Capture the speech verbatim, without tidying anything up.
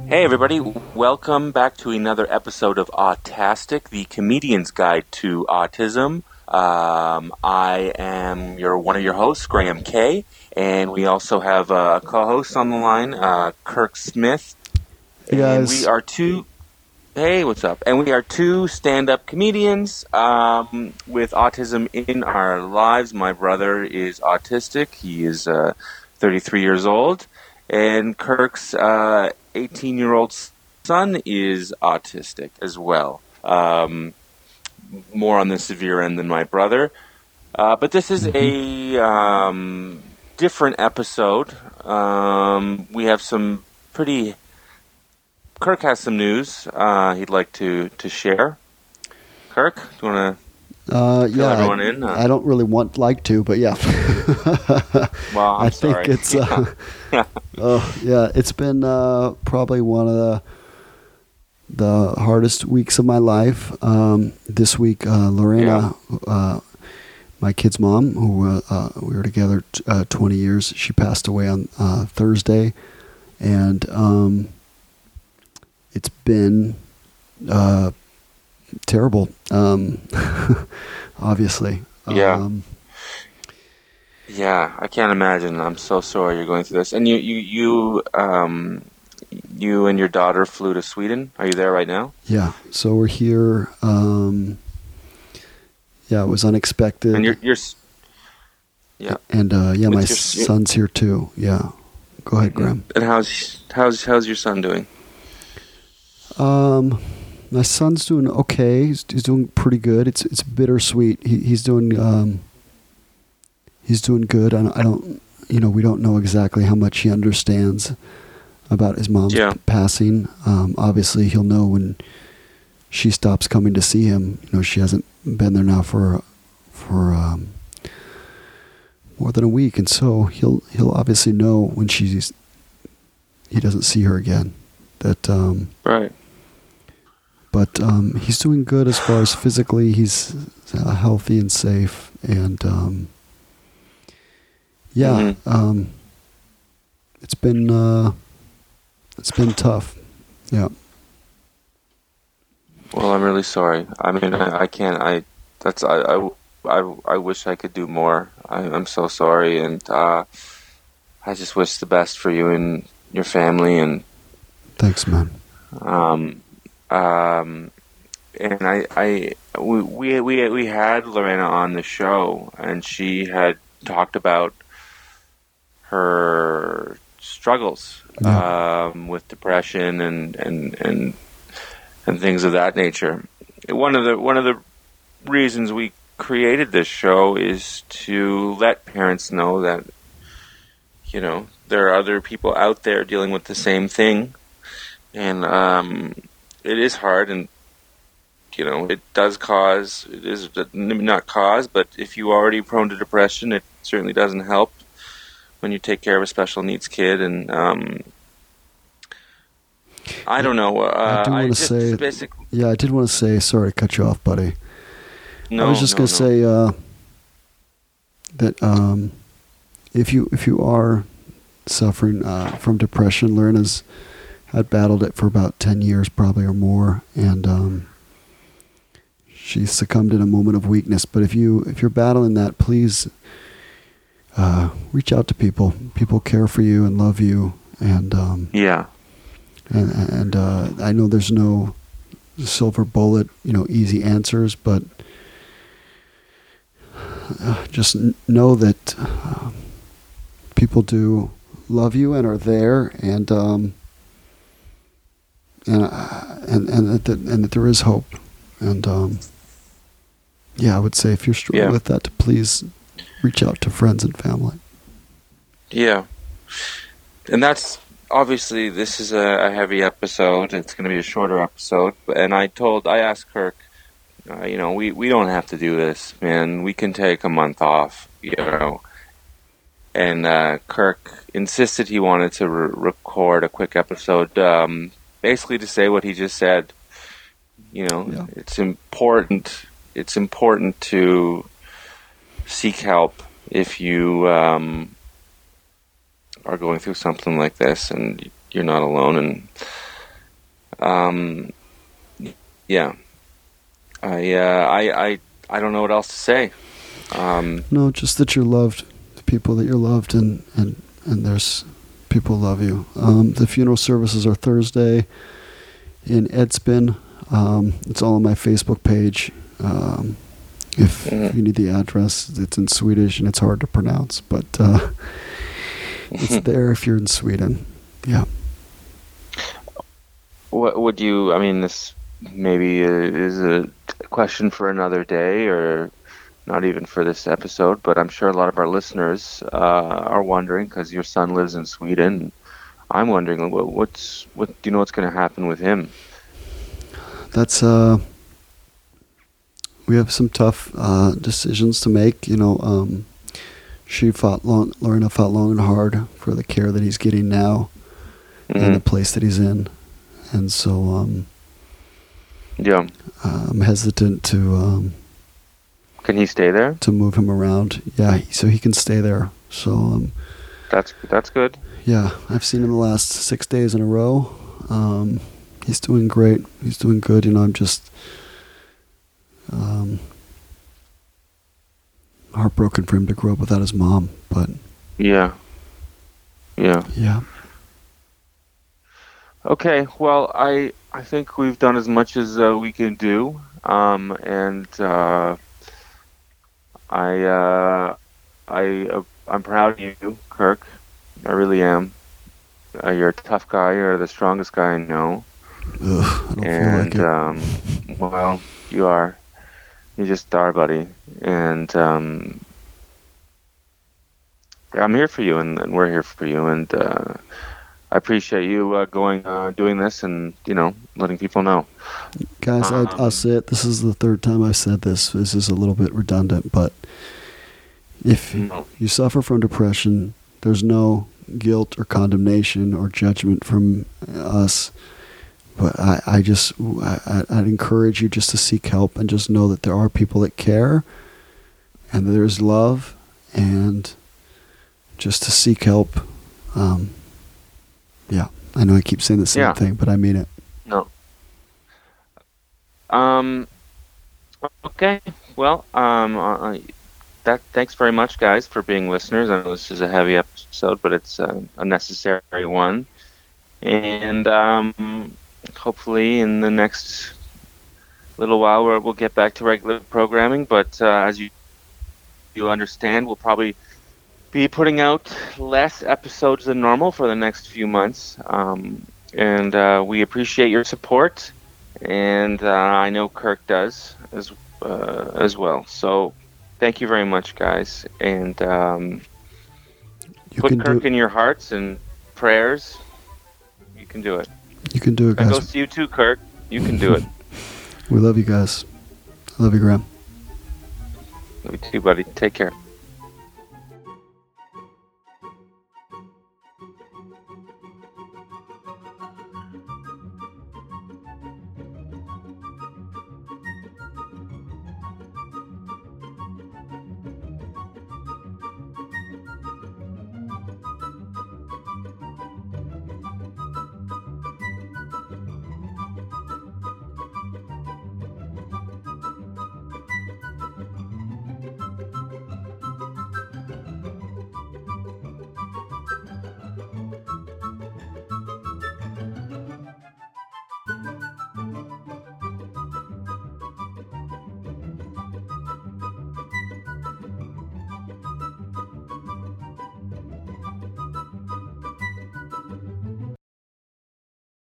Hey everybody, welcome back to another episode of Autastic, the comedian's guide to autism. Um, I am your one of your hosts, Graham Kay, and we also have a co-host on the line, uh, Kirk Smith. Hey and guys. we are two. Hey, what's up? And we are two stand-up comedians um, with autism in our lives. My brother is autistic; he is uh, thirty-three years old, and Kirk's uh, eighteen-year-old son is autistic as well. Um, more on the severe end than my brother. Uh, but this is a um, different episode. Um, we have some pretty... Kirk has some news uh, he'd like to, to share. Kirk, do you want to Uh, fill yeah, everyone I, in? Uh, I don't really want like to, but yeah. well, I'm I sorry. think it's uh, oh yeah, it's been uh, probably one of the the hardest weeks of my life. Um, this week, uh, Lorena, uh, my kid's mom, who uh, uh, we were together t- uh, twenty years, she passed away on uh, Thursday, and um, it's been uh, terrible. Um, obviously. Yeah. Um, Yeah, I can't imagine. I'm so sorry you're going through this. And you, you, you, um, you and your daughter flew to Sweden. Are you there right now? yeah. So we're here. Um, yeah, it was unexpected. And you're, you're, s- yeah. And uh, yeah, my What's your- son's here too. Yeah. Go ahead, Graham. And how's how's how's your son doing? Um, my son's doing okay. He's, he's doing pretty good. It's it's bittersweet. He, he's doing um, he's doing good. I don't, I don't, you know, we don't know exactly how much he understands about his mom's Yeah. passing. Um, obviously, he'll know when she stops coming to see him. You know, she hasn't been there now for for um, more than a week, and so he'll he'll obviously know when she's he doesn't see her again. That um, Right. But um, he's doing good as far as physically. He's uh, healthy and safe, and um, yeah, Mhm. um, it's been uh, it's been tough. Yeah, Well, I'm really sorry. I mean, I, I can't. I that's I, I, I, I wish I could do more. I, I'm so sorry, and uh, I just wish the best for you and your family. And thanks, man. um, um, and I, I, we, we, we, we had Lorena on the show, and she had talked about her struggles Yeah. um, with depression and and and. and things of that nature. One of the one of the reasons we created this show is to let parents know that, you know, there are other people out there dealing with the same thing, and um, it is hard, and you know, it does cause, it is not cause, but if you are already prone to depression, it certainly doesn't help when you take care of a special needs kid, and um, I don't know. Uh, I do want to just say, basic, yeah, I did want to say. Sorry to cut you off, buddy. no, I was just no, gonna no. say uh, that um, if you if you are suffering uh, from depression, Lorena's had battled it for about ten years, probably or more, and um, she succumbed in a moment of weakness. But if you if you're battling that, please uh, reach out to people. People care for you and love you, and um, Yeah. and, and uh, I know there's no silver bullet, you know, easy answers, but uh, just n- know that uh, people do love you and are there, and um, and, uh, and and that the, and that there is hope. And um, yeah, I would say if you're struggling Yeah. with that, to please reach out to friends and family. Yeah. And that's obviously, this is a, a heavy episode. It's going to be a shorter episode. And I told, I asked Kirk, uh, you know, we, we don't have to do this, man. We can take a month off, you know. And uh, Kirk insisted he wanted to re- record a quick episode, um, basically to say what he just said. You know, Yeah. it's important. It's important to seek help if you um, are going through something like this, and you're not alone. And Um, yeah, I, uh, I, I, I don't know what else to say. Um, No, just that you're loved, the people that you're loved, and, and, and there's people who love you. Um, the funeral services are Thursday in Edsbyn. Um, it's all on my Facebook page. Um, if mm-hmm. you need the address, it's in Swedish and it's hard to pronounce, but uh, it's there if you're in Sweden. Yeah. What would you? I mean, this maybe is a question for another day, or not even for this episode. But I'm sure a lot of our listeners uh, are wondering, because your son lives in Sweden. I'm wondering, what, what's what? Do you know what's going to happen with him? That's uh. We have some tough uh, decisions to make. You know, um, she fought long. Lorena fought long and hard for the care that he's getting now, mm-hmm. and the place that he's in. And so, um, yeah, I'm hesitant to. Um, can he stay there? To move him around, yeah, so he can stay there. So um, that's that's good. Yeah, I've seen him the last six days in a row. Um, he's doing great. He's doing good. You know, I'm just um, heartbroken for him to grow up without his mom. But yeah, yeah, yeah. Okay, well, I I think we've done as much as uh, we can do, um, and uh, I uh, I uh, I'm proud of you, Kirk. I really am. Uh, you're a tough guy. You're the strongest guy I know. Ugh, I don't and feel like it. um, well, you are. You just are, buddy. And um, I'm here for you, and, and we're here for you, and. Uh, I appreciate you uh, going, uh, doing this, and you know, letting people know. Guys, um, I, I'll say it. This is the third time I've said this. This is a little bit redundant, but if no. you suffer from depression, there's no guilt or condemnation or judgment from us. But I, I just, I, I'd encourage you just to seek help and just know that there are people that care, and that there's love, and just to seek help. Um, Yeah, I know I keep saying the same yeah. thing, but I mean it. No. Um. Okay. Well, um, uh, that. Thanks very much, guys, for being listeners. I know this is a heavy episode, but it's uh, a necessary one. And um, hopefully, in the next little while, we'll, we'll get back to regular programming. But uh, as you you understand, we'll probably be putting out less episodes than normal for the next few months, um, and uh, we appreciate your support, and uh, I know Kirk does as uh, as well. So, thank you very much, guys, and um, put Kirk in your hearts and prayers. You can do it. You can do it, guys. That goes to you too, Kirk. You can do it. We love you guys. I love you, Graham. Love you too, buddy. Take care.